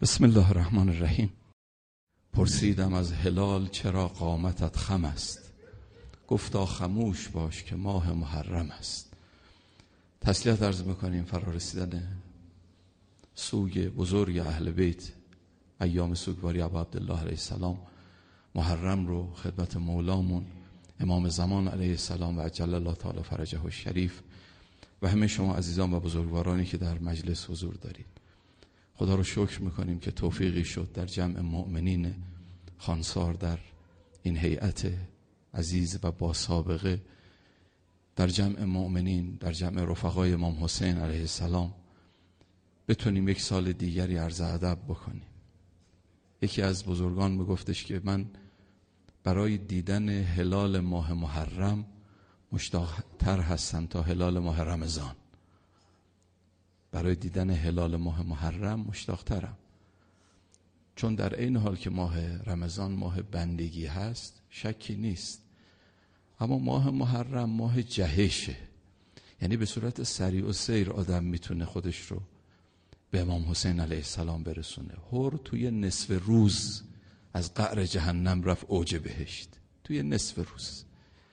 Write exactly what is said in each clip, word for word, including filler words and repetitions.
بسم الله الرحمن الرحیم. پرسیدم از هلال چرا قامتت خم است، گفتا خموش باش که ماه محرم است. تسلیت عرض میکنیم فرا رسیدن سوگ بزرگ اهل بیت، ایام سوگواری ابا عبدالله علیه السلام محرم رو خدمت مولامون امام زمان علیه السلام و عجل الله تعالی فرجه الشریف و همه شما عزیزان و بزرگوارانی که در مجلس حضور دارید، خدا رو شکر میکنیم که توفیقی شد در جمع مؤمنین خانسار، در این هیئت عزیز و با سابقه، در جمع مؤمنین، در جمع رفقای امام حسین علیه السلام بتونیم یک سال دیگری عرض ادب بکنیم. یکی از بزرگان میگفتش که من برای دیدن هلال ماه محرم مشتاق‌تر هستم تا هلال ماه رمضان. برای دیدن هلال ماه محرم مشتاق‌ترم، چون در این حال که ماه رمضان ماه بندگی هست شکی نیست، اما ماه محرم ماه جهشه. یعنی به صورت سریع و سیر آدم میتونه خودش رو به امام حسین علیه السلام برسونه. هر توی نصف روز از قعر جهنم رفت اوج بهشت، توی نصف روز.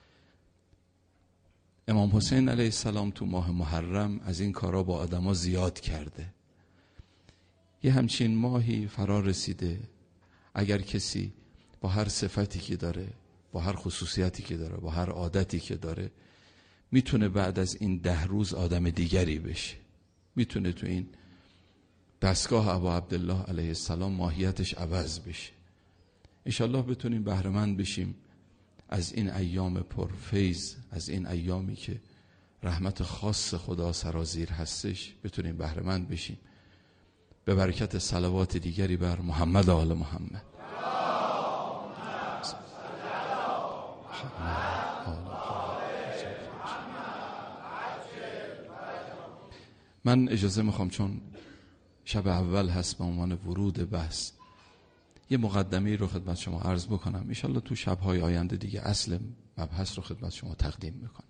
امام حسین علیه السلام تو ماه محرم از این کارا با آدما زیاد کرده. یه همچین ماهی فرا رسیده، اگر کسی با هر صفتی که داره، با هر خصوصیتی که داره، با هر عادتی که داره، میتونه بعد از این ده روز آدم دیگری بشه. میتونه تو این دستگاه ابا عبدالله علیه السلام ماهیتش عوض بشه. انشالله بتونیم بهره‌مند بشیم از این ایام پرفیض، از این ایامی که رحمت خاص خدا سرازیر هستش، بتونیم بهره‌مند بشیم به برکت صلوات دیگری بر محمد و آل محمد. من اجازه میخوام چون شب اول هست به عنوان ورود بحث یه مقدمه‌ای رو خدمت شما عرض بکنم. ان شاءالله تو شب‌های آینده دیگه اصل مبحث رو خدمت شما تقدیم میکنم.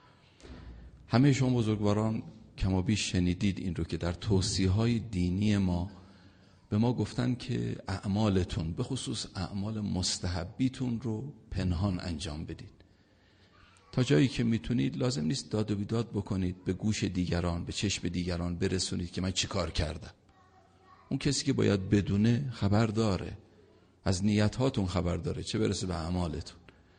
همه شما بزرگواران کما بیش شنیدید این رو که در توصیه‌های دینی ما به ما گفتن که اعمالتون، به خصوص اعمال مستحبیتون رو پنهان انجام بدید. تا جایی که میتونید لازم نیست داد و بیداد بکنید، به گوش دیگران، به چشم دیگران برسونید که من چی کار کردم. اون کسی که باید بدونه خبر داره، از نیتاتون خبر داره، چه برسه به اعمالتون.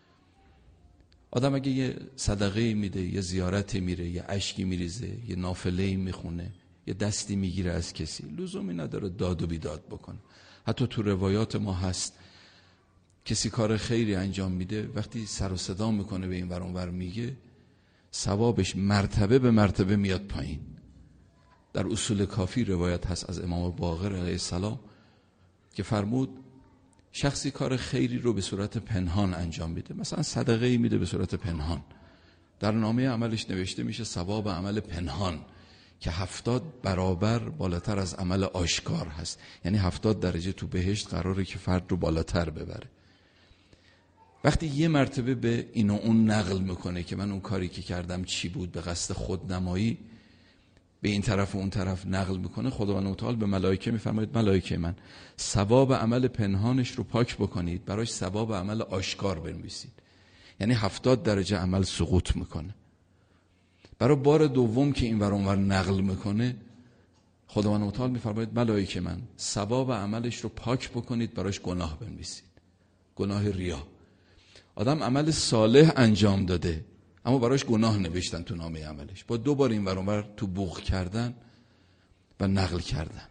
آدم اگه یه صدقه میده، یه زیارتی میره، یه اشکی میریزه، یه نافله میخونه، یه دستی میگیره از کسی، لزومی نداره داد و بیداد بکنه. حتی تو روایات ما هست کسی کار خیری انجام میده، وقتی سر و صدا میکنه به این ور اون ور میگه، ثوابش مرتبه به مرتبه میاد پایین. در اصول کافی روایت هست از امام باقر علیه السلام که فرمود شخصی کار خیری رو به صورت پنهان انجام میده، مثلا صدقه میده به صورت پنهان، در نامه عملش نوشته میشه ثواب عمل پنهان که هفتاد برابر بالاتر از عمل آشکار هست. یعنی هفتاد درجه تو بهشت قراره که فرد رو بالاتر ببره. وقتی یه مرتبه به این و اون نقل میکنه که من اون کاری که کردم چی بود، به قصد خودنمایی به این طرف و اون طرف نقل میکنه، خداوند متعال به ملائکه میفرماید ملائکه من ثواب عمل پنهانش رو پاک بکنید، براش ثواب عمل آشکار بنویسید. یعنی هفتاد درجه عمل سقوط میکنه. برای بار دوم که این ور اون ور نقل میکنه، خداوند متعال میفرماید ملائکه من ثواب عملش رو پاک بکنید، براش گناه بنویسید، گناه ریا. آدم عمل صالح انجام داده اما براش گناه نوشتن تو نامه عملش، با دو بار این ور اون ور تو بوق کردن و نقل کردن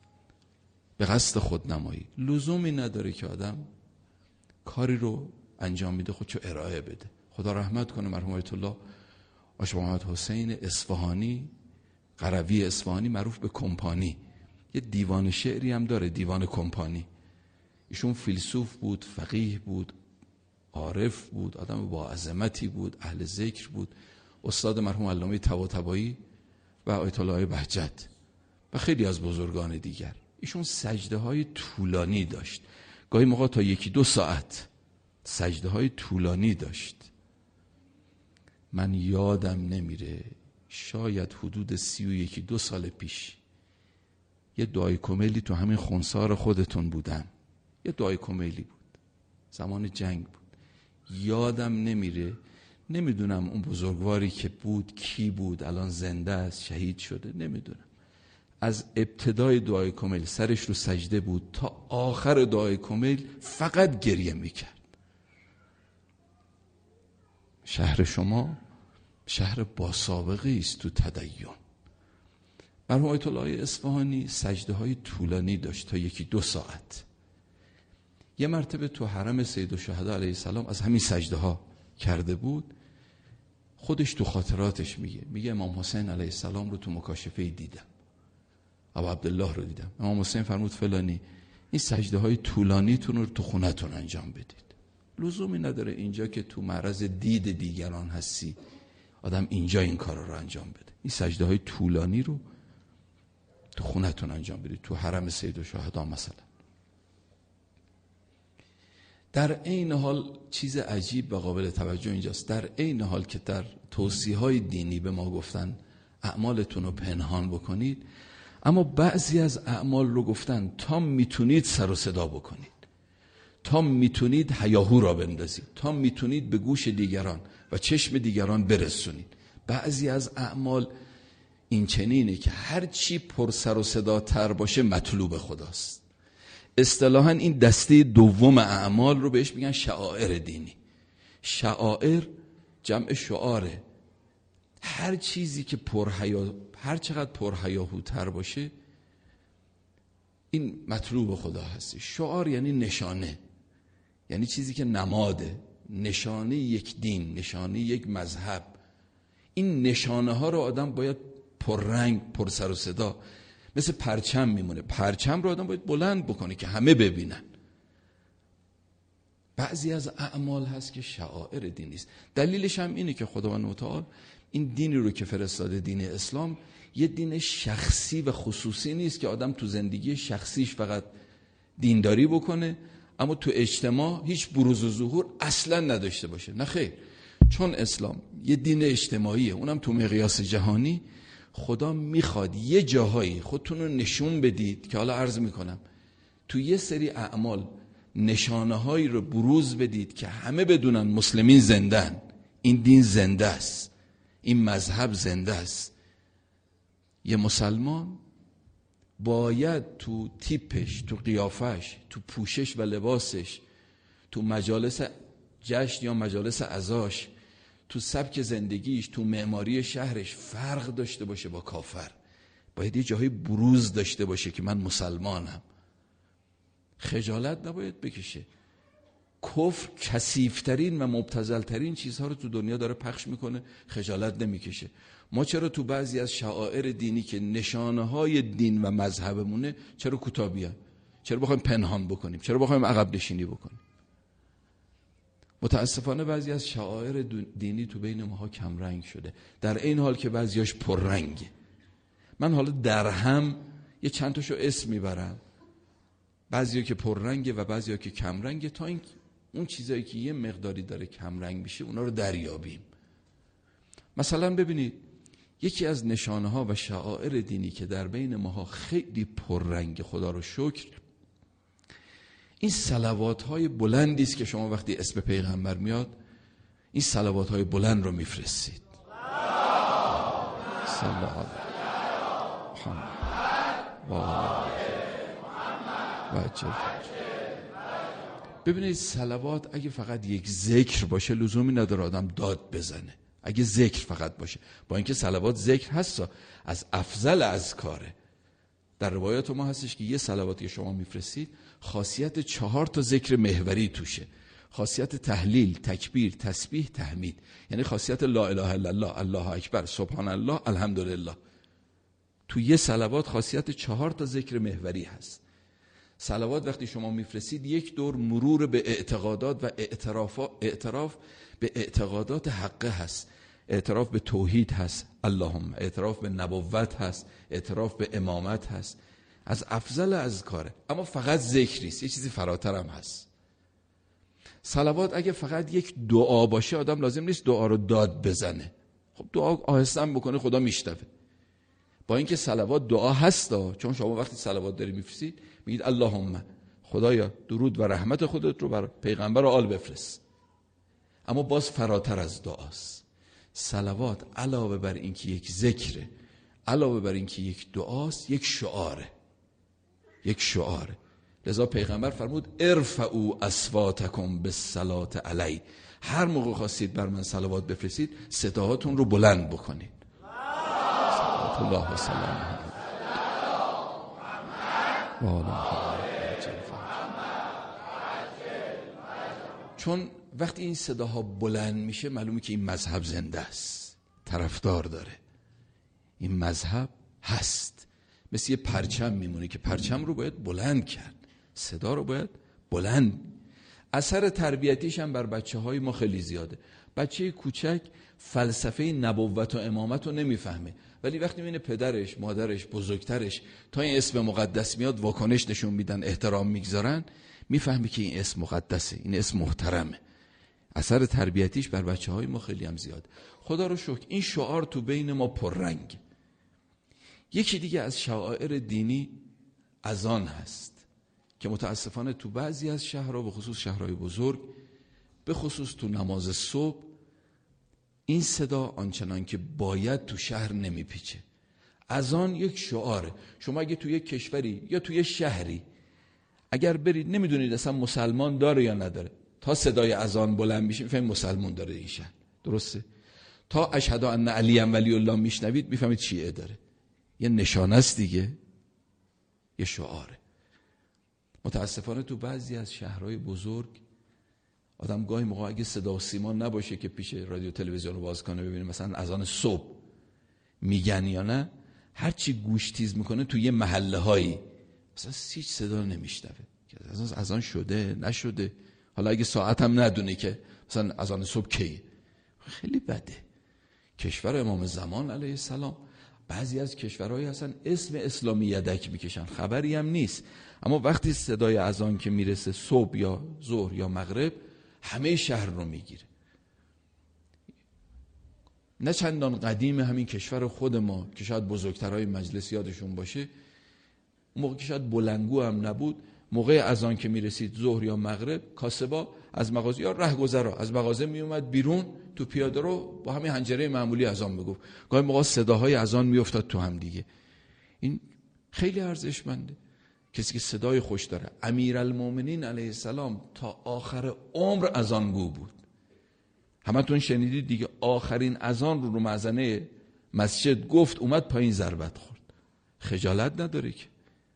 به قصد خودنمایی. لزومی نداره که آدم کاری رو انجام میده خودشو ارائه بده. خدا رحمت کنه مرحوم آیت الله آقا محمد حسین اصفهانی، قروی اصفهانی، معروف به کمپانی. یه دیوان شعری هم داره، دیوان کمپانی. ایشون فیلسوف بود، فقیه بود، عارف بود، آدم با عظمتی بود، اهل ذکر بود، استاد مرحوم علامه طباطبایی و آیت الله بهجت و خیلی از بزرگان دیگر. ایشون سجده های طولانی داشت، گاهی موقع تا یکی دو ساعت سجده های طولانی داشت. من یادم نمیره، شاید حدود سی و یکی دو سال پیش یه دعای کمیلی تو همین خونسار خودتون بودم، یه دعای کمیلی بود، زمان جنگ بود، یادم نمیره، نمیدونم اون بزرگواری که بود کی بود، الان زنده است شهید شده نمیدونم. از ابتدای دعای کمیل سرش رو سجده بود تا آخر دعای کمیل فقط گریه میکرد. شهر شما شهر با سابقه است تو تدین. مرحوم آیت الله اصفهانی سجده های طولانی داشت تا یکی دو ساعت. یه مرتبه تو حرم سیدالشهدا علیه السلام از همین سجده ها کرده بود. خودش تو خاطراتش میگه میگه امام حسین علیه السلام رو تو مکاشفه دیدم، ابو عبدالله رو دیدم. امام حسین فرمود فلانی این سجده های طولانی تون رو تو خونتون انجام بدید. لزومی نداره اینجا که تو معرض دید دیگران هستی آدم اینجا این کار رو انجام بده. این سجده های طولانی رو تو خونتون انجام بدید، تو حرم سیدالشهدا مثلا. در عین حال چیز عجیب و قابل توجه اینجاست، در عین حال که در توصیه‌های دینی به ما گفتن اعمالتون رو پنهان بکنید، اما بعضی از اعمال رو گفتن تا میتونید سر و صدا بکنید، تا میتونید هیاهو را بندازید، تا میتونید به گوش دیگران و چشم دیگران برسونید. بعضی از اعمال این چنینه که هر چی پر سر و صدا تر باشه مطلوب خداست. اصطلاحاً این دسته دوم اعمال رو بهش میگن شعائر دینی. شعائر جمع شعاره. هر چیزی که پرهیا، هر چقدر پرهیاهوتر باشه این مطلوب خدا هستی. شعار یعنی نشانه، یعنی چیزی که نماده، نشانه یک دین، نشانه یک مذهب. این نشانه ها رو آدم باید پررنگ، پر سر و صدا، مثل پرچم میمونه. پرچم رو آدم باید بلند بکنه که همه ببینن. بعضی از اعمال هست که شعائر دینی است. دلیلش هم اینه که خداوند متعال این دینی رو که فرستاده، دین اسلام، یه دین شخصی و خصوصی نیست که آدم تو زندگی شخصیش فقط دینداری بکنه اما تو اجتماع هیچ بروز و ظهور اصلا نداشته باشه. نه خیر، چون اسلام یه دین اجتماعیه، اونم تو مقیاس جهانی، خدا میخواد یه جاهایی خودتون رو نشون بدید که حالا عرض میکنم تو یه سری اعمال نشانه هایی رو بروز بدید که همه بدونن مسلمین زندن، این دین زنده است، این مذهب زنده است. یه مسلمان باید تو تیپش، تو قیافش، تو پوشش و لباسش، تو مجالس جشن یا مجالس عزاش، تو سبک زندگیش، تو معماری شهرش فرق داشته باشه با کافر. باید یه جاهای بروز داشته باشه که من مسلمانم. خجالت نباید بکشه. کفر کثیف‌ترین و مبتذل‌ترین چیزها رو تو دنیا داره پخش میکنه، خجالت نمیکشه. ما چرا تو بعضی از شعائر دینی که نشانه‌های دین و مذهبمونه چرا کوتاه بیایم؟ چرا بخوایم پنهان بکنیم؟ چرا بخوایم عقب نشینی بکنیم؟ متاسفانه بعضی از شعائر دینی تو بین ماها کم رنگ شده، در این حال که بعضیاش پررنگه. من حالا در هم یه چند تاشو اسم میبرم، بعضیا که پررنگه و بعضیا که کم رنگه، تا این اون چیزایی که یه مقداری داره کم رنگ میشه اونا رو دریابیم. مثلا ببینید یکی از نشانه ها و شعائر دینی که در بین ماها خیلی پررنگ، خدا رو شکر، این صلوات های بلندی است که شما وقتی اسم پیغمبر میاد این صلوات های بلند رو میفرستید. صلی الله علیه محمد. ببینید صلوات اگه فقط یک ذکر باشه لزومی نداره آدم داد بزنه. اگه ذکر فقط باشه، با اینکه صلوات ذکر هست، از افضل اذکاره. در روایات ما هستش که یه صلواتی که شما میفرستید خاصیت چهار تا ذکر محوری توشه. خاصیت تهلیل، تکبیر، تسبیح، تحمید. یعنی خاصیت لا اله الا الله، الله اکبر، سبحان الله، الحمدلله. تو یه صلوات خاصیت چهار تا ذکر محوری هست. صلوات وقتی شما میفرستید یک دور مرور به اعتقادات و اعتراف اعتراف به اعتقادات حقه هست. اعتراف به توحید هست، اللهم، اعتراف به نبوت هست، اعتراف به امامت هست. از افضل اذکاره، اما فقط ذکری است، یه چیزی فراتر هم هست. صلوات اگه فقط یک دعا باشه آدم لازم نیست دعا رو داد بزنه. خب دعا آهسته هم بکنه خدا میشنوه. با اینکه صلوات دعا هستا، چون شما وقتی صلوات داری میفرستید میگید اللهم خدایا درود و رحمت خودت رو بر پیغمبر و آل بفرست، اما باز فراتر از دعاست. صلوات علاوه بر اینکه یک ذکره، علاوه بر اینکه یک دعاست، یک شعاره، یک شعاره. لذا پیغمبر فرمود ارفعوا اصواتکم بالصلاة علی، هر موقع خواستید بر من صلوات بفرستید صداهاتون رو بلند بکنید. صلوات الله و سلامه چون وقتی این صداها بلند میشه معلومه که این مذهب زنده است، طرفدار داره، این مذهب هست. مثل یه پرچم میمونه که پرچم رو باید بلند کرد، صدا رو باید بلند. اثر تربیتیش هم بر بچه های ما خیلی زیاده. بچه کوچک فلسفه نبوت و امامت رو نمیفهمه، ولی وقتی میبینه پدرش، مادرش، بزرگترش تا این اسم مقدس میاد واکنش نشون میدن، احترام میگذارن، میفهمه که این اسم مقدسه، این اسم محترمه. اثر تربیتیش بر بچه های ما خیلی هم زیاد. خدا رو شکر این شعار تو بین ما پررنگ. یکی دیگه از شعائر دینی اذان هست که متاسفانه تو بعضی از شهرها، به خصوص شهرهای بزرگ، به خصوص تو نماز صبح، این صدا آنچنان که باید تو شهر نمیپیچه. اذان یک شعاره. شما اگه تو یک کشوری یا تو یک شهری اگر برید نمیدونید اصلا مسلمان داره یا نداره، تا صدای اذان بلند میشه میفهمید مسلمان داره این شهر، درسته؟ تا اشهد ان علی ولی الله میشنوید میفهمید شیعه داره. یه نشانه است دیگه، یه شعاره. متاسفانه تو بعضی از شهرهای بزرگ آدم گاهی موقع اگه صدا و سیما نباشه که پیش رادیو تلویزیون رو باز کنه ببینه مثلا اذان صبح میگن یا نه، هرچی گوش تیز میکنه تو یه محله هایی مثلا هیچ صدا نمیشنوه که اذان شده نشده. حالا اگه ساعت هم ندونه که مثلا اذان صبح کیه، خیلی بده. کشور امام زمان علیه السلام بعضی از کشورهایی هستن اسم اسلامی یدک میکشن، خبری هم نیست، اما وقتی صدای اذان که میرسه صبح یا ظهر یا مغرب همه شهر رو میگیره. نه چندان قدیم همین کشور خود ما که شاید بزرگترهای مجلس یادشون باشه، موقع که شاید بلنگو هم نبود، موقع اذان که میرسید ظهر یا مغرب، کاسبا از مغازه یا رهگذرا از مغازه میومد بیرون، تو پیاده رو با همین حنجره معمولی اذان میگفت. گاهی موقع صداهای اذان میافتاد تو هم دیگه. این خیلی ارزشمنده. کسی که صدای خوش داره. امیرالمومنین علیه السلام تا آخر عمر اذانگو بود. همتون شنیدید دیگه، آخرین اذان رو رو مأذنه مسجد گفت، اومد پایین ضربت خورد. خجالت نداره که.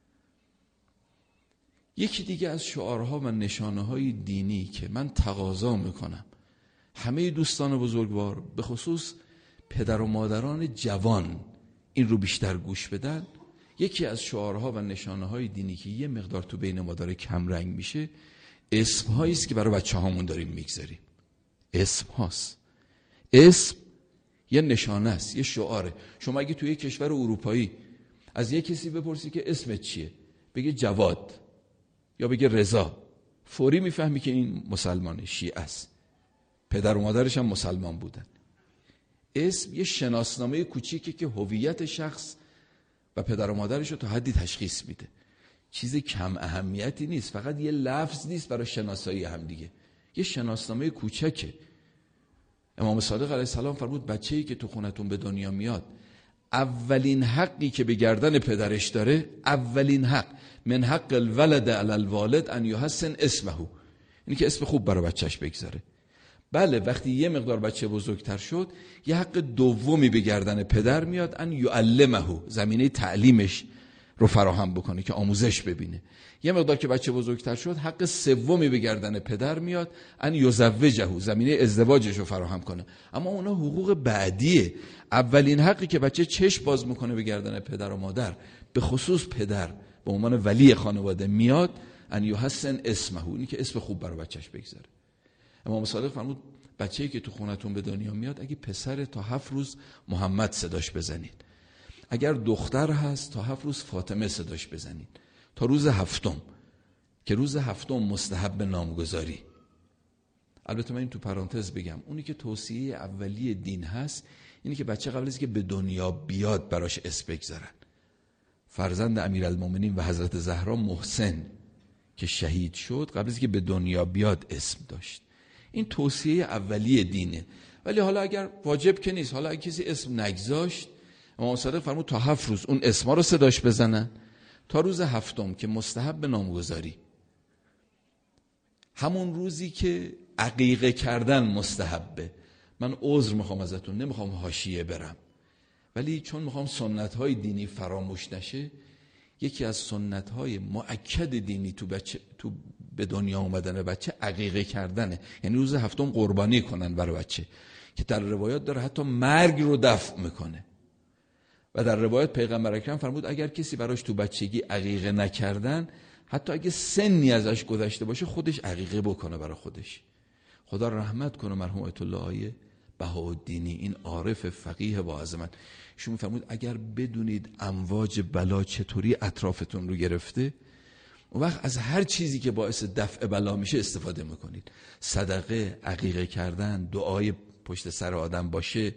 یکی دیگه از شعارها و نشانه‌های دینی که من تقاضا میکنم همه دوستان بزرگوار، به خصوص پدر و مادران جوان، این رو بیشتر گوش بدن. یکی از شعارها و نشانه‌های دینی که یه مقدار تو بین ما داره کم رنگ میشه، اسم‌هایی است که برای بچه‌هامون داریم میگذاریم. اسم هاست. اسم یه نشانه است، یه شعاره. شما اگه توی کشور اروپایی از یه کسی بپرسی که اسمت چیه، بگه جواد یا بگه رضا، فوری میفهمی که این مسلمانه، شیعه است. پدر و مادرش هم مسلمان بودن. اسم یه شناسنامه کوچیکه که هویت شخص و پدر و مادرش رو تا حدی تشخیص میده. چیز کم اهمیتی نیست، فقط یه لفظ نیست برای شناسایی هم دیگه، یه شناسنامه کوچکه. امام صادق علیه السلام فرمود بچه‌ای که تو خونتون به دنیا میاد، اولین حقی که به گردن پدرش داره، اولین حق من حق الولد علی الوالد ان یحسن اسمه، اینی که اسم خوب برای بچهش بگذاره. بله وقتی یه مقدار بچه بزرگتر شد، یه حق دومی به گردن پدر میاد، ان یعلمه، زمینه تعلیمش رو فراهم بکنه که آموزش ببینه. یه مقدار که بچه بزرگتر شد، حق سومی به گردن پدر میاد، ان یزوجه، زمینه ازدواجش رو فراهم کنه. اما اونا حقوق بعدیه. اولین حقی که بچه چشم باز میکنه به گردن پدر و مادر، به خصوص پدر به عنوان ولی خانواده میاد، ان یحسن اسمه، اینی که اسم خوب برای بچهش بگذاره. امام صادق فرمود بچه‌ای که تو خونتون به دنیا میاد، اگه پسر تا هفت روز محمد صداش بزنید، اگر دختر هست تا هفت روز فاطمه صداش بزنید، تا روز هفتم که روز هفتم مستحب نامگذاری. البته من این تو پرانتز بگم، اونی که توصیه اولیه دین هست اینی که بچه قبل از که به دنیا بیاد براش اسم بگذارن. فرزند امیرالمومنین و حضرت زهرا محسن که شهید شد قبل از که به دنیا بیاد اسم داشت. این توصیه اولیه دینه. ولی حالا اگر واجب که نیست، حالا اگر کسی اسم نگذاشت، امام صادق فرمود تا هفت روز اون اسما رو صداش بزنن، تا روز هفتم که مستحب نامگذاری، همون روزی که عقیقه کردن مستحبه. من عذر میخوام ازتون، نمیخوام حاشیه برم، ولی چون میخوام سنت‌های دینی فراموش نشه، یکی از سنت‌های مؤکد دینی تو بچه تو به دنیا اومدن بچه عقیقه کردنه. یعنی روز هفتم قربانی کنن برای بچه که در روایات داره حتی مرگ رو دفع میکنه. و در روایت پیغمبر اکرم فرمود اگر کسی براش تو بچگی عقیقه نکردن، حتی اگه سنی ازش گذشته باشه خودش عقیقه بکنه برای خودش. خدا رحمت کنه مرحوم آیت الله آیه بهاءالدینی، این عارف فقیه با عظمت. ایشون فرمود اگر بدونید امواج بلا چطوری اطرافتون رو گرفته، اون وقت از هر چیزی که باعث دفع بلا میشه استفاده میکنید. صدقه، عقیقه کردن، دعای پشت سر آدم باشه.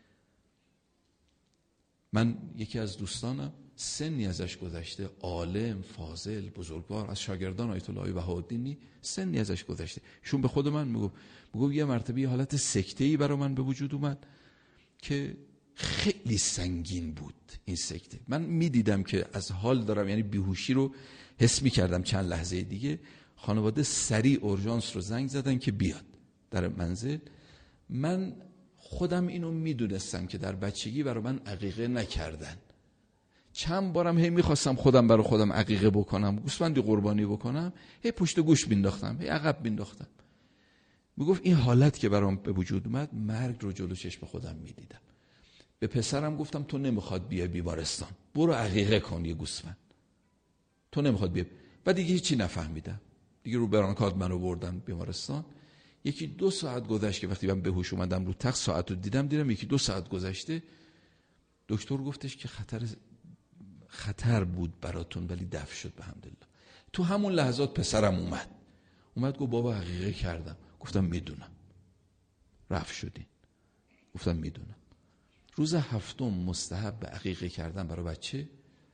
من یکی از دوستانم سنی ازش گذشته، عالم، فاضل، بزرگوار، از شاگردان آیت الله بهاءالدینی، سنی ازش گذشته. ایشون به خود من میگو میگو یه مرتبه یه حالت سکته‌ای برای من به وجود اومد که خیلی سنگین بود این سکته. من میدیدم که از حال دارم، یعنی بیهوشی رو حس میکردم. چند لحظه دیگه خانواده سریع اورژانس رو زنگ زدن که بیاد در منزل. من خودم اینو میدونستم که در بچگی برای من عقیقه نکردن. چند بارم هی میخواستم خودم برای خودم عقیقه بکنم، گوسفندی قربانی بکنم، هی پشت گوش بینداختم، هی عقب بینداختم. میگفت این حالت که برام به وجود اومد، مرگ رو جلو چشم خودم میدیدم. به پسرم گفتم تو نمیخواد بیای بیمارستان، برو عقیقه کن یه گوسفند. تو نمیخواد بیای. بعد دیگه هیچی نفهمیدم. دیگه رو برانکارد منو بردن بیمارستان. یکی دو ساعت گذشت که وقتی من به هوش اومدم رو تخت ساعت رو دیدم، دیدم یکی دو ساعت گذشته. دکتر گفتش که خطر خطر بود براتون ولی دفع شد بحمدالله. تو همون لحظات پسرم اومد اومد گفت بابا عقیقه کردم. گفتم میدونم. رفع شدین. گفتم میدونم. روز هفتم مستحب به عقیقه کردن برای بچه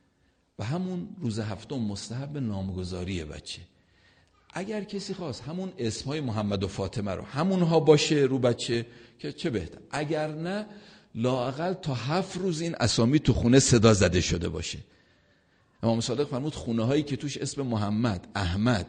و همون روز هفتم مستحب نامگذاری بچه. اگر کسی خواست همون اسمهای محمد و فاطمه رو همونها باشه رو بچه که چه بهتر. اگر نه لااقل تا هفت روز این اسامی تو خونه صدا زده شده باشه. امام صادق فرمود خونه هایی که توش اسم محمد، احمد،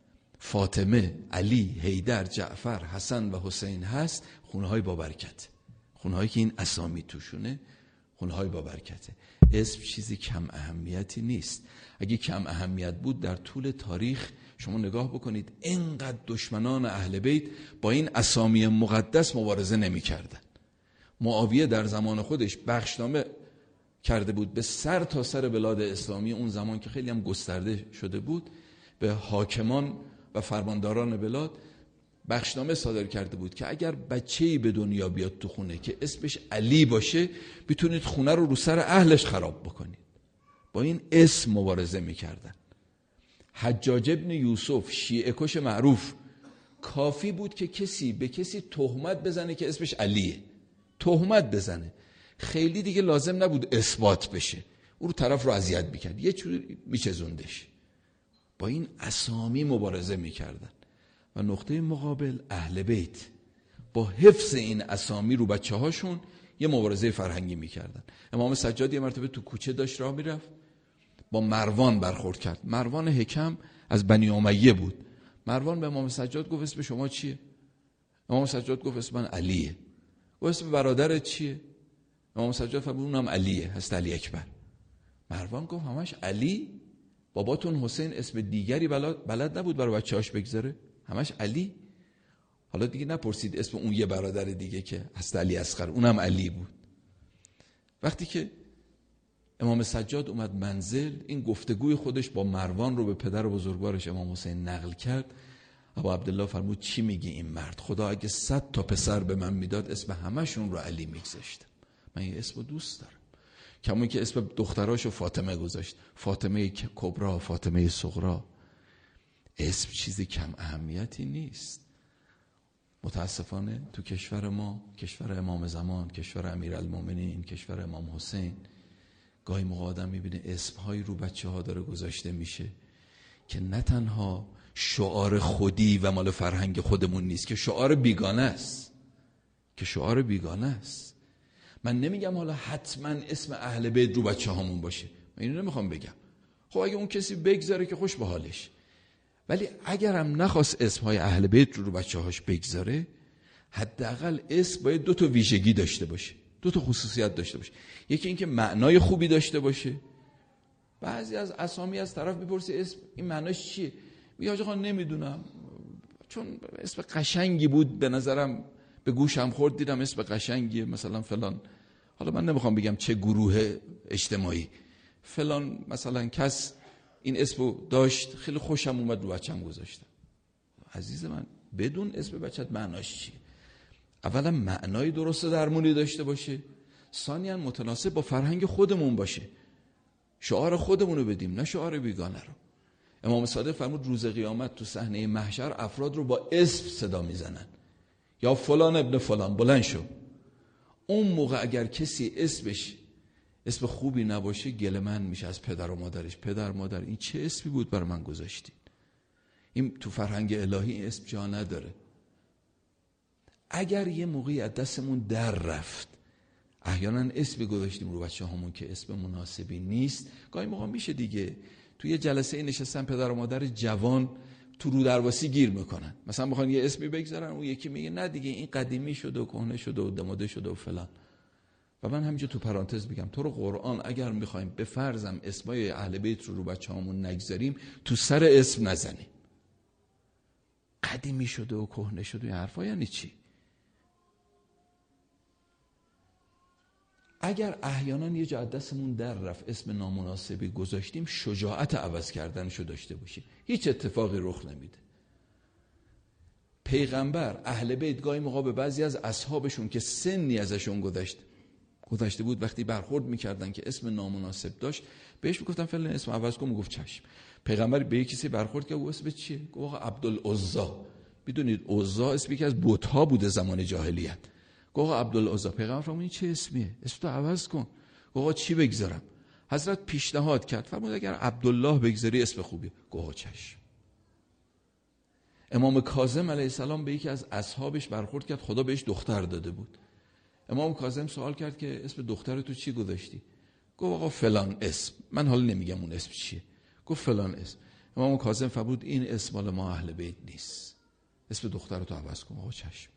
فاطمه، علی، حیدر، جعفر، حسن و حسین هست، خونه های با برکت. خونه هایی که این اسامی توشونه خونه های با برکته. اسم چیزی کم اهمیتی نیست. اگه کم اهمیت بود در طول تاریخ شما نگاه بکنید اینقدر دشمنان اهل بیت با این اسامی مقدس مبارزه نمی کردن. معاویه در زمان خودش بخشنامه کرده بود به سر تا سر بلاد اسلامی اون زمان که خیلی هم گسترده شده بود، به حاکمان و فرمانداران بلاد بخشنامه صادر کرده بود که اگر بچه‌ای به دنیا بیاد تو خونه که اسمش علی باشه، بتونید خونه رو رو سر اهلش خراب بکنید. با این اسم مبارزه میکردن. حجاج ابن یوسف، شیعه کش معروف، کافی بود که کسی به کسی تهمت بزنه که اسمش علیه، تهمت بزنه، خیلی دیگه لازم نبود اثبات بشه، اون طرف رو اذیت میکرد، یه جوری میچزوندش. با این اسامی مبارزه میکردن. و نقطه مقابل اهل بیت با حفظ این اسامی رو بچه هاشون یه مبارزه فرهنگی میکردن. امام سجاد یه مرتبه تو کوچه داشت راه میرفت، با مروان برخورد کرد. مروان حکم از بنی امیه بود. مروان به امام سجاد گفت اسم شما چیه؟ امام سجاد گفت اسم من علیه. گفت اسم برادرت چیه؟ امام سجاد فرمود اونم علیه، هست علی اکبر. مروان گفت همش علی؟ باباتون حسین اسم دیگری بلد نبود برای بچه‌هاش بگذاره؟ همش علی؟ حالا دیگه نپرسید اسم اون یه برادر دیگه که هست علی اصغر، اونم علی بود. وقتی که امام سجاد اومد منزل، این گفتگوی خودش با مروان رو به پدر بزرگوارش امام حسین نقل کرد. ابا عبدالله فرمود چی میگی این مرد؟ خدا اگه صد تا پسر به من میداد اسم همشون رو علی میگذاشتم. من این اسم دوست دارم. کمون که اسم دختراشو فاطمه گذاشت، فاطمه کبرا، فاطمه صغرا. اسم چیزی کم اهمیتی نیست. متاسفانه تو کشور ما، کشور امام زمان، کشور امیرالمومنین، کشور امام حسین، گاهی موقع آدم میبینه اسمهایی رو بچه ها داره گذاشته میشه که نه تنها شعار خودی و مال فرهنگ خودمون نیست، که شعار بیگانه است، که شعار بیگانه است. من نمیگم حالا حتما اسم اهل بیت رو بچه هامون باشه، من اینو نمیخوام بگم. خب اگه اون کسی بگذاره که خوش به حالش، ولی اگرم نخواست اسمهای اهل بیت رو رو بچه هاش بگذاره، حداقل اسم باید دو تا ویژگی داشته باشه، دو تا خصوصیت داشته باشه. یکی اینکه معنای خوبی داشته باشه. بعضی از اسامی از طرف میپرسی اسم این معناش چیه؟ میگه حاج آقا نمیدونم، چون اسم قشنگی بود به نظرم، به گوشم خورد، دیدم اسم قشنگیه، مثلا فلان، حالا من نمیخوام بگم چه گروه اجتماعی، فلان مثلا کس این اسمو داشت، خیلی خوشم اومد رو بچه‌م گذاشتم. عزیز من، بدون اسم بچت معناش چیه. اولا معنای درست و درمونی داشته باشه، ثانیاً متناسب با فرهنگ خودمون باشه، شعار خودمونو بدیم نه شعار بیگانه رو. امام صادق فرمود روز قیامت تو صحنه محشر افراد رو با اسم صدا میزنن، یا فلان ابن فلان بلند شو. اون موقع اگر کسی اسمش اسم خوبی نباشه گله من میشه از پدر و مادرش، پدر مادر این چه اسمی بود برای من گذاشتین؟ این تو فرهنگ الهی این اسم جا نداره. اگر یه موقعی از دستمون در رفت، احیانا اسمی گذاشتیم رو بچه همون که اسم مناسبی نیست، گاهی موقع میشه دیگه توی جلسه نشستن پدر و مادر جوان تو رو درواسی گیر میکنن، مثلا میخوان یه اسمی بگذارن، اون یکی میگه نه دیگه این قدیمی شده و کهنه شده و دماده شده و فلان. و من همینجا تو پرانتز میگم تو رو قرآن اگر میخوایم به فرضم اسمای اهل بیت رو رو بچه‌هامون نگذاریم، تو سر اسم نزنیم. قدیمی شده و کهنه شده این حرفا یعنی چی؟ اگر احیانا یه جا دستمون در رفت اسم نامناسبی گذاشتیم، شجاعت عوض کردنشو داشته باشیم، هیچ اتفاقی رخ نمیده. پیغمبر اهل بیت گاهی موقع به بعضی از اصحابشون که سنی ازشون گذشته گذشته بود وقتی برخورد میکردن که اسم نامناسب داشت، بهش میگفتن فلان اسم عوض کن، میگفت چشم. پیغمبر به یک کسی برخورد کرد، اسم چیه؟ گفت آقا عبدالعزی. بدونید عزی اسمی که از بت‌ها بوده زمان جاهلیت. گفت آقا عبدالعزی. پیغمبر فرمود این چه اسمیه؟ اسم تو عوض کن. گفت آقا چی بگذارم؟ حضرت پیشنهاد کرد، فرمود اگر عبدالله بگذاری اسم خوبیه. گفت چشم. امام کاظم علیه السلام به یکی از اصحابش برخورد کرد، خدا بهش دختر داده بود. امام کاظم سوال کرد که اسم دختر تو چی گذاشتی؟ گفت آقا فلان اسم. من حالا نمیگم اون اسم چیه. گفت فلان اسم. امام کاظم فرمود این اسم مال ما اهل بیت نیست، اسم دختر تو عوض کن. آقا چشم.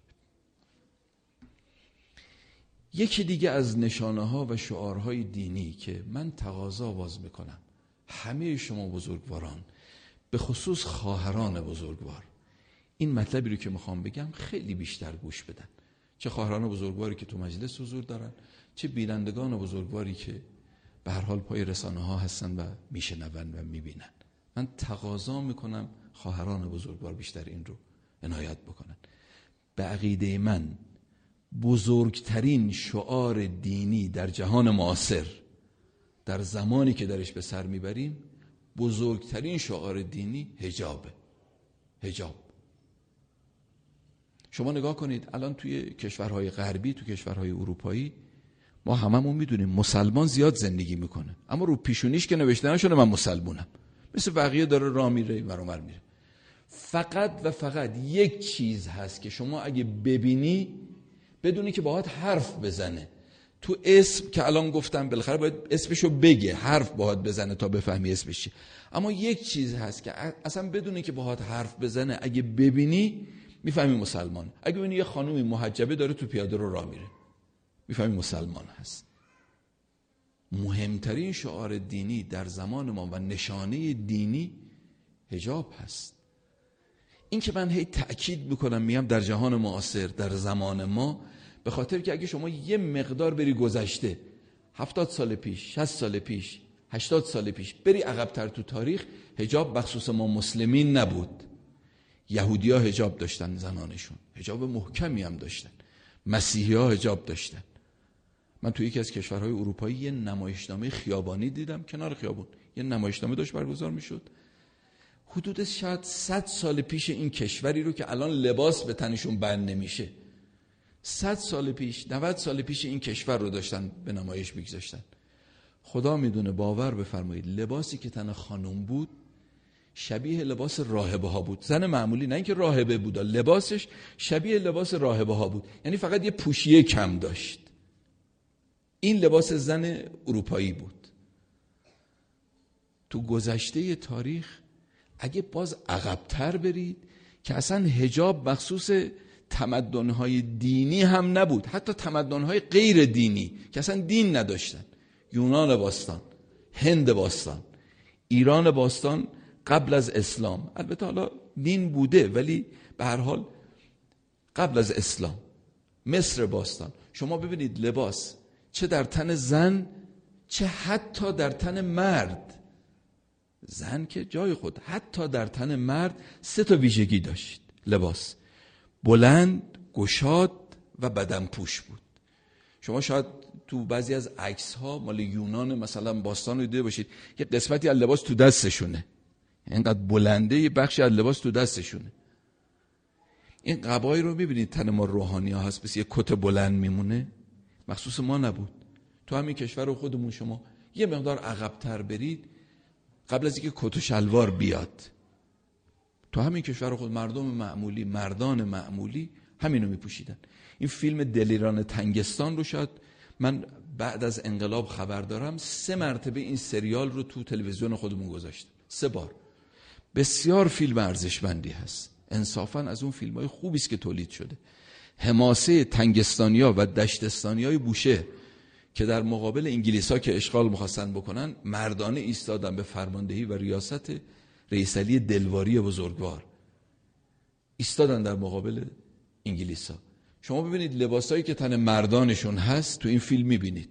یکی دیگه از نشانه ها و شعارهای دینی که من تقاضا باز میکنم همه شما بزرگواران، به خصوص خواهران بزرگوار، این مطلبی رو که میخوام بگم خیلی بیشتر گوش بدن، چه خواهران بزرگواری که تو مجلس حضور دارن، چه بینندگان بزرگواری که به هر حال پای رسانه ها هستن و میشنون و میبینن. من تقاضا میکنم خواهران بزرگوار بیشتر این رو عنایت بکنن. به عقیده من بزرگترین شعار دینی در جهان معاصر، در زمانی که درش به سر میبریم، بزرگترین شعار دینی حجابه. حجاب. شما نگاه کنید الان توی کشورهای غربی، توی کشورهای اروپایی، ما هممون میدونیم مسلمان زیاد زندگی میکنه، اما رو پیشونیش که نوشته نشده من مسلمونم، مثل بقیه داره راه میره این ور اون ور میره. فقط و فقط یک چیز هست که شما اگه ببینی بدونی که باهات حرف بزنه، تو اسم که الان گفتم بالاخره باید اسمشو بگه، حرف باهات بزنه تا بفهمی اسمش چیه. اما یک چیز هست که اصلا بدونی که باهات حرف بزنه اگه ببینی میفهمی مسلمان. اگه ببینی یه خانومی محجبه داره تو پیاده رو راه میره، میفهمی مسلمان هست. مهمترین شعار دینی در زمان ما و نشانه دینی حجاب هست. این که من هی تأکید میکنم میگم در جهان معاصر، در زمان ما، به خاطر که اگه شما یه مقدار بری گذشته، هفتاد سال پیش، شصت سال پیش، هشتاد سال پیش، بری عقب‌تر تو تاریخ، حجاب بخصوص ما مسلمین نبود. یهودی ها حجاب داشتن، زنانشون حجاب محکمی هم داشتن، مسیحی ها حجاب داشتن. من توی یکی از کشورهای اروپایی یه نمایشنامه خیابانی دیدم، کنار خیابون یه نمایشنامه داشت برگزار میشد، حدود شاید صد سال پیش این کشوری رو که الان لباس به تنشون بند نمیشه، صد سال پیش، نود سال پیش این کشور رو داشتن به نمایش میگذاشتن. خدا میدونه، باور بفرمایید لباسی که تن خانم بود شبیه لباس راهبه ها بود. زن معمولی، نه اینکه راهبه بود، لباسش شبیه لباس راهبه ها بود، یعنی فقط یه پوشیه کم داشت. این لباس زن اروپایی بود. تو گذشته تاریخ اگه باز عقب‌تر برید که اصلا حجاب مخصوص تمدن‌های دینی هم نبود، حتی تمدن‌های غیر دینی که اصلا دین نداشتن. یونان باستان، هند باستان، ایران باستان قبل از اسلام، البته حالا دین بوده ولی به هر حال قبل از اسلام، مصر باستان، شما ببینید لباس چه در تن زن چه حتی در تن مرد، زن که جای خود، حتی در تن مرد سه تا ویژگی داشت لباس: بلند، گشاد و بدن پوش بود. شما شاید تو بعضی از عکس ها مال یونان مثلا باستان رو دیده باشید که قسمتی از لباس تو دستشونه، اینقدر بلنده، یه بخشی از لباس تو دستشونه. این قبایی رو میبینید تن ما روحانی ها هست، بس یه کت بلند میمونه، مخصوص ما نبود. تو همین کشور خودمون شما یه مقدار عقب‌تر برید، قبل از اینکه کت و شلوار بیاد، تو همین کشور خود مردم معمولی، مردان معمولی همینو میپوشیدن. این فیلم دلیران تنگستان رو شاید من بعد از انقلاب خبر دارم سه مرتبه این سریال رو تو تلویزیون خودمون گذاشتم، سه بار. بسیار فیلم ارزشمندی هست، انصافا از اون فیلم‌های خوبی است که تولید شده. حماسه تنگستانیا و دشتستانیای بوشهر که در مقابل انگلیسا که اشغال می‌خواستن بکنن، مردانه ایستادن به فرماندهی و ریاست رئیس علی دلواری بزرگوار، ایستادن در مقابل انگلیسا. شما ببینید لباسایی که تن مردانشون هست تو این فیلم می‌بینید،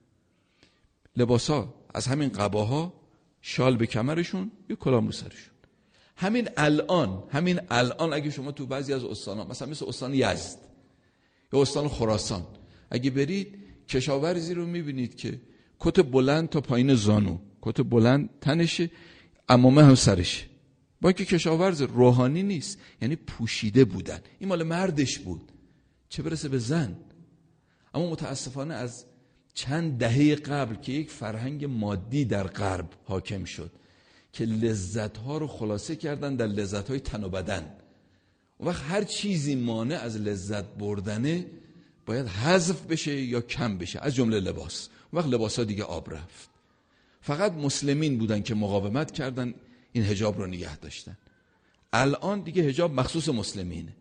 لباسا از همین قباها، شال به کمرشون، یه کلاه رو سرشون. همین الان همین الان اگه شما تو بعضی از استان‌ها مثلا مثل استان یزد یا استان خراسان اگه برید، کشاورزی رو میبینید که کت بلند تا پایین زانو، کت بلند تنشه، عمامه هم سرشه، با که کشاورز روحانی نیست، یعنی پوشیده بودن. این مال مردش بود، چه برسه به زن. اما متاسفانه از چند دهه قبل که یک فرهنگ مادی در غرب حاکم شد که لذت‌ها رو خلاصه کردن در لذت‌های تن و بدن، اون وقت هر چیزی مانع از لذت بردنه باید حذف بشه یا کم بشه، از جمله لباس. اون وقت لباسا دیگه آب رفت. فقط مسلمین بودن که مقاومت کردن، این حجاب رو نگه داشتن. الان دیگه حجاب مخصوص مسلمینه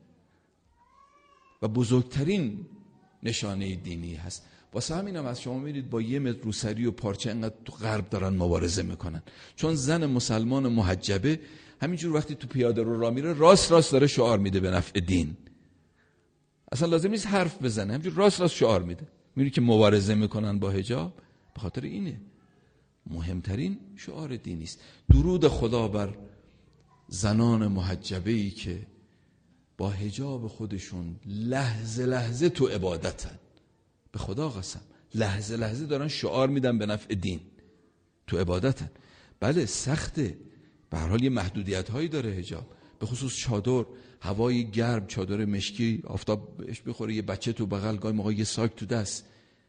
و بزرگترین نشانه دینی هست. واسه همین هم از شما میدید با یه متر روسری و پارچه انقدر تو غرب دارن مبارزه میکنن، چون زن مسلمان محجبه همینجور وقتی تو پیاده رو راه میره راست راست داره شعار میده به نفع دین، اصلا لازم نیست حرف بزنه، همینجور راست راست شعار میده. میبینی که مبارزه میکنن با حجاب، به خاطر اینه. مهمترین شعار دینی است. درود خدا بر زنان محجبه‌ای که با حجاب خودشون لحظه لحظه تو عبادتن. به خدا قسم، لحظه لحظه دارن شعار میدن به نفع دین، تو عبادتن. بله سخته، به هر حال یه محدودیت هایی داره حجاب، به خصوص چادر، هوای گرم، چادر مشکی، آفتاب بهش بخوره، یه بچه تو بغل، گاهی موقع یه ساک تو دست،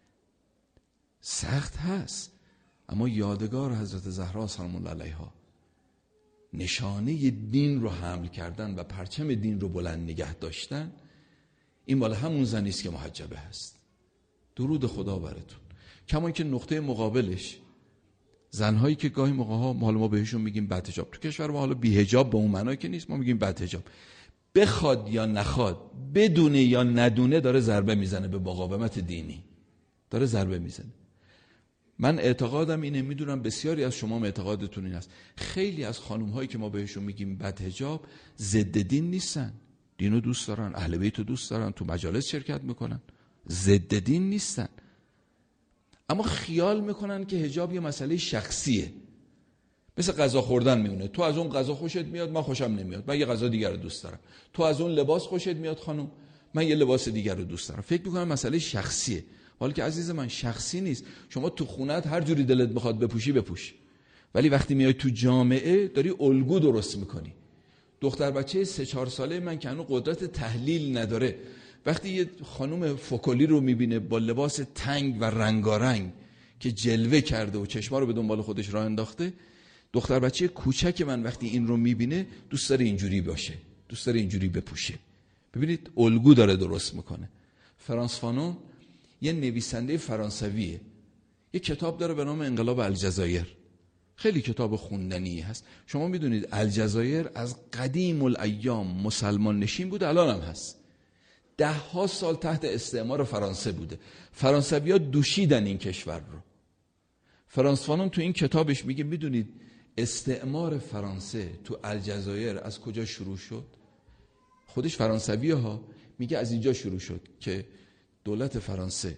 سخت هست. اما یادگار حضرت زهرا سلام الله علیها، نشانه دین رو حمل کردن و پرچم دین رو بلند نگه داشتن، این مال همون زنی است که محجبه هست. درود خدا براتون. کما که نقطه مقابلش زنهایی که گاهی موقع ها حالا ما بهشون میگیم بدحجاب، تو کشور ما حالا بی‌حجاب به اون معنی که نیست، ما میگیم بدحجاب، بخواد یا نخواد، بدونه یا ندونه، داره ضربه میزنه به مقاومت دینی، داره ضربه میزنه. من اعتقادم اینه، میدونم بسیاری از شما اعتقادتون این است، خیلی از خانم هایی که ما بهشون میگیم بدحجاب ضد دین نیستن، دینو دوست دارن، اهل بیتو دوست دارن، تو مجالس شرکت میکنن، ضد دین نیستن، اما خیال میکنن که حجاب یه مسئله شخصیه، مثل غذا خوردن میمونه. تو از اون غذا خوشت میاد، من خوشم نمیاد، من یه غذا دیگر رو دوست دارم. تو از اون لباس خوشت میاد خانم، من یه لباس دیگر رو دوست دارم. فکر میکنم مسئله شخصیه، حالا که عزیز من شخصی نیست. شما تو خونت هر جوری دلت بخواد بپوشی بپوش، ولی وقتی میای تو جامعه داری الگو درست میکنی. دختر بچه سه چهار ساله من که هنوز قدرت تحلیل نداره، وقتی یه خانم فکلی رو میبینه با لباس تنگ و رنگارنگ که جلوه کرده و چشما رو به دنبال خودش راه انداخته، دختر بچه کوچک من وقتی این رو میبینه دوست داره اینجوری باشه، دوست داره اینجوری بپوشه. ببینید الگو داره درست میکنه. فرانس فانون یه نویسنده فرانسویه، یه کتاب داره به نام انقلاب الجزایر. خیلی کتاب خوندنی هست. شما میدونید الجزایر از قدیم الایام مسلمان نشین بوده، الان هم هست. ده ها سال تحت استعمار فرانسه بوده. فرانسوی‌ها دوشیدن این کشور رو. فرانس فانون تو این کتابش میگه میدونید استعمار فرانسه تو الجزایر از کجا شروع شد؟ خودش فرانسویه ها، میگه از اینجا شروع شد که دولت فرانسه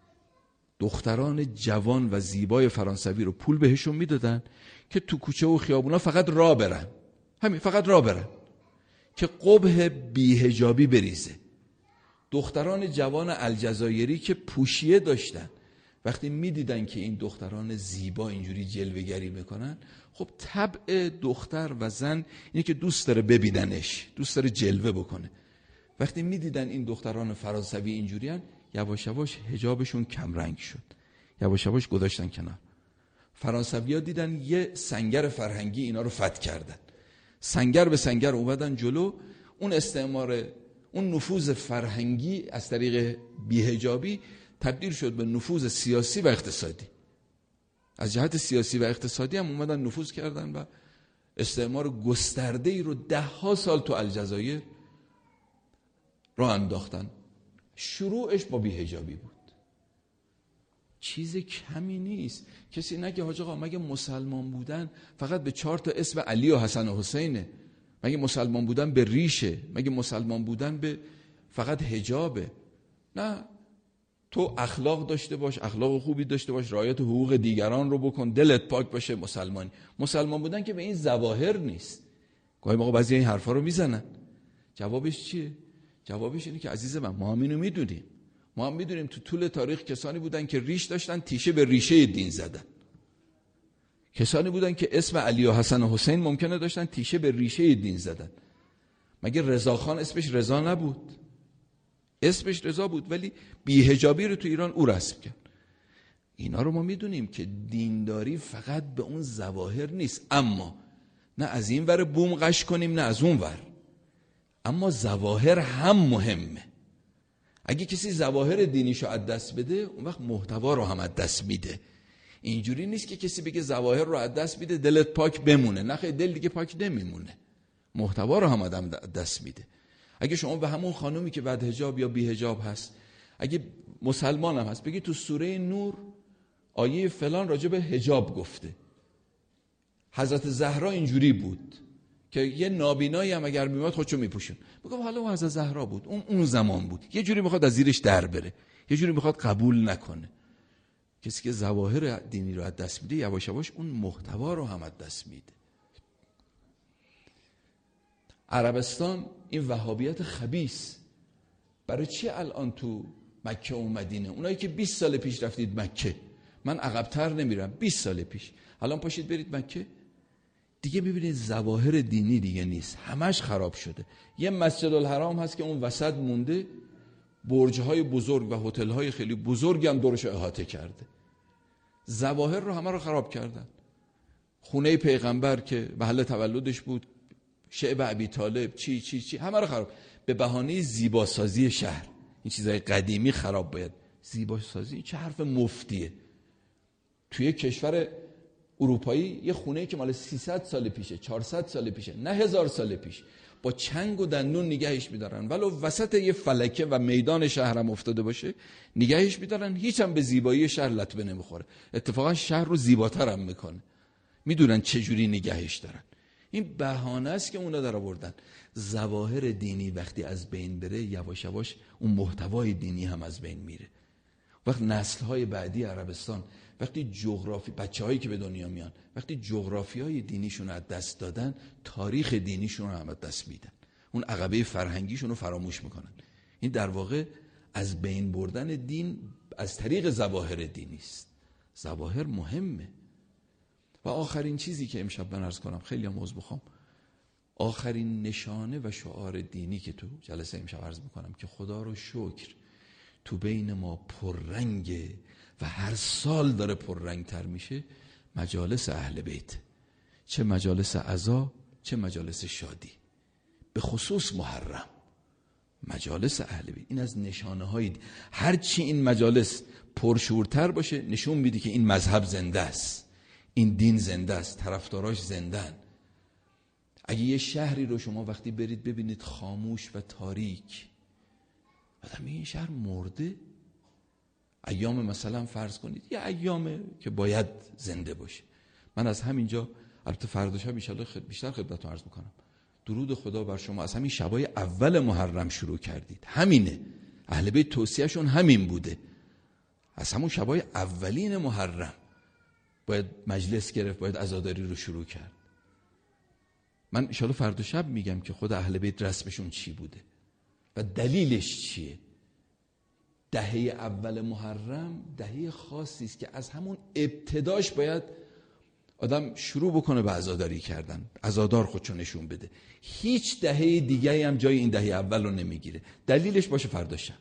دختران جوان و زیبای فرانسوی رو پول بهشون میدادن که تو کوچه و خیابونا فقط راه برن، همین فقط راه برن، که قبح بی‌حجابی بریزه. دختران جوان الجزایری که پوشیه داشتن وقتی میدیدن که این دختران زیبا اینجوری جلوه‌گری میکنن، خب طبع دختر و زن اینه که دوست داره ببیننش، دوست داره جلوه بکنه. وقتی میدیدن این دختران فرانسوی اینجوریان، یواش یواش حجابشون کم رنگ شد، یواش یواش گذاشتن کنار. فرانسوی‌ها دیدن یه سنگر فرهنگی اینا رو فتح کردن، سنگر به سنگر اومدن جلو. اون استعمار، اون نفوذ فرهنگی از طریق بی‌حجابی تبدیل شد به نفوذ سیاسی و اقتصادی. از جهت سیاسی و اقتصادی هم اومدن نفوذ کردن و استعمار گسترده‌ای رو ده ها سال تو الجزایر راه انداختن. شروعش با بی‌حجابی بود. چیز کمی نیست. کسی نگه حاج آقا مگه مسلمان بودن فقط به چهار تا اسم علی و حسن و حسینه؟ مگه مسلمان بودن به ریشه؟ مگه مسلمان بودن به فقط حجابه؟ نه، تو اخلاق داشته باش، اخلاق خوبی داشته باش، رعایت حقوق دیگران رو بکن، دلت پاک باشه، مسلمانی. مسلمان بودن که به این ظواهر نیست. گاهی موقع بعضی این حرفا رو میزنن. جوابش چیه؟ جوابش اینه که عزیز من، ما هم اینو میدونیم. ما هم میدونیم تو طول تاریخ کسانی بودن که ریش داشتن، تیشه به ریشه دین زدن. کسانی بودن که اسم علی و حسن و حسین ممکنه داشتن، تیشه به ریشه دین زدن. مگه رضاخان اسمش رضا نبود؟ اسمش رضا بود، ولی بی‌حجابی رو تو ایران او رسم کرد. اینا رو ما میدونیم که دینداری فقط به اون ظواهر نیست، اما نه از این ور بوم قش کنیم نه از اون ور. اما ظواهر هم مهمه. اگه کسی ظواهر دینیشو از دست بده، اون وقت محتوا رو هم از دست میده. اینجوری نیست که کسی بگه ظواهر رو از دست میده دلت پاک بمونه. نه خیلی، دل دیگه پاک نمیمونه، محتوا رو هم از دست میده. اگه شما به همون خانومی که بعد حجاب یا بی حجاب هست، اگه مسلمان هم هست، بگی تو سوره نور آیه فلان راجع به حجاب گفته، حضرت زهرا اینجوری بود که یه نابینایی هم اگر میومد خودشو میپوشون، بگم حالا اون حضرت زهرا بود، اون اون زمان بود، یه جوری میخواد از زیرش در بره، یه جوری میخواد قبول نکنه. کسی که ظواهر دینی رو از دست میده، یواش یواش اون محتوا رو هم از دست میده. عربستان این وهابیت خبیث برای چی الان تو مکه و مدینه؟ اونایی که بیست سال پیش رفتید مکه، من عقب‌تر نمیرم، بیست سال پیش، الان پاشید برید مکه، دیگه ببینید ظواهر دینی دیگه نیست، همش خراب شده. یه مسجد الحرام هست که اون وسط مونده، برج‌های بزرگ و هتل‌های خیلی بزرگی هم دورش احاطه کرده. ظواهر رو همه رو خراب کردن. خونه پیغمبر که محل تولدش بود، شعب ابی طالب، چی چی چی، همه رو خراب به بهانه زیباسازی شهر. این چیزای قدیمی خراب باید. زیباسازی چه حرف مفتیه؟ توی کشور اروپایی یه خونه‌ای که مال سیصد سال پیشه، چهارصد سال پیشه، نه هزار سال پیش، با چنگ و دندون نگهش می‌دارن، ولو وسط یه فلکه و میدان شهرم افتاده باشه نگهش می‌دارن، هیچ هم به زیبایی شهر لطمه نمیخوره. اتفاقا شهر رو زیباتر هم میکنه. میدونن چه جوری نگهش دارن. این بهانه است که اونا در آوردن. ظواهر دینی وقتی از بین بره، یواش یواش اون محتوای دینی هم از بین میره. وقت نسل‌های بعدی عربستان، وقتی جغرافی، بچه‌هایی که به دنیا میان، وقتی جغرافیای دینیشون از دست دادن، تاریخ دینیشون رو هم از دست میدن. اون عقبه فرهنگیشون رو فراموش میکنن. این در واقع از بین بردن دین از طریق ظواهر دینی است. ظواهر مهمه. و آخرین چیزی که امشب من عرض کنم، خیلی هم عذر بخوام، آخرین نشانه و شعار دینی که تو جلسه امشب عرض میکنم که خدا رو شکر تو بین ما پررنگه و هر سال داره پررنگ تر میشه، مجالس اهل بیت، چه مجالس عزا چه مجالس شادی، به خصوص محرم مجالس اهل بیت. این از نشانه های دی. هر چی این مجالس پرشورتر باشه نشون میده که این مذهب زنده است، این دین زنده است، طرفداراش زندن. اگه یه شهری رو شما وقتی برید ببینید خاموش و تاریک، آدم این شهر مرده. ایام مثلا فرض کنید یه ایامه که باید زنده باشه. من از همینجا البته فردا شب ان شاءالله بیشتر خدمتتون عرض میکنم، درود خدا بر شما. از همین شبای اول محرم شروع کردید، همینه، اهل بیت توصیهشون همین بوده، از همون شبای اولین محرم باید مجلس گرفت، باید عزاداری رو شروع کرد. من ان شاءالله فردا شب میگم که خود اهل بیت رسمشون چی بوده و دلیلش چیه. دهه اول محرم دهه خاصی است که از همون ابتداش باید آدم شروع بکنه به عزاداری کردن، عزادار خودشو نشون بده. هیچ دهه دیگه‌ای هم جای این دهه اول رو نمیگیره. دلیلش باشه فردا شب.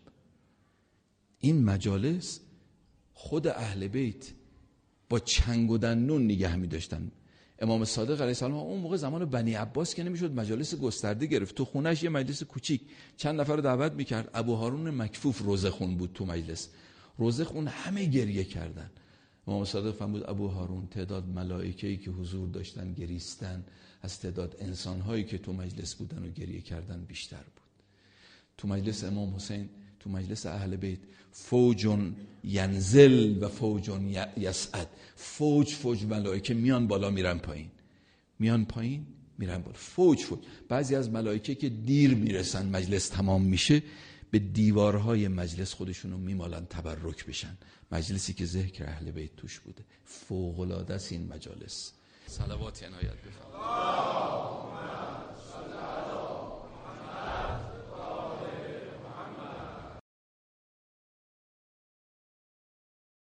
این مجالس خود اهل بیت با چنگ و دندون نگه می داشتن. امام صادق علیه السلام اون موقع زمان بنی عباس که نمیشد مجالس گسترده گرفت، تو خونش یه مجلس کوچیک چند نفر رو دعوت میکرد. ابو هارون مکفوف روزه خون بود تو مجلس، روزه خون همه گریه کردن. امام صادق فرمود ابو هارون تعداد ملائکه‌ای که حضور داشتن گریستن از تعداد انسان‌هایی که تو مجلس بودن و گریه کردن بیشتر بود. تو مجلس امام حسین، تو مجلس اهل بیت، فوجون ینزل و فوجون یصعد، فوج فوج ملائکه میان بالا میرن پایین، میان پایین میرن بالا، فوج فوج. بعضی از ملائکه که دیر میرسن مجلس تمام میشه به دیوارهای مجلس خودشونو میمالن تبرک بشن. مجلسی که ذکر اهل بیت توش بوده. فوق العاده است این مجالس. صلوات عنایت بفرمایید.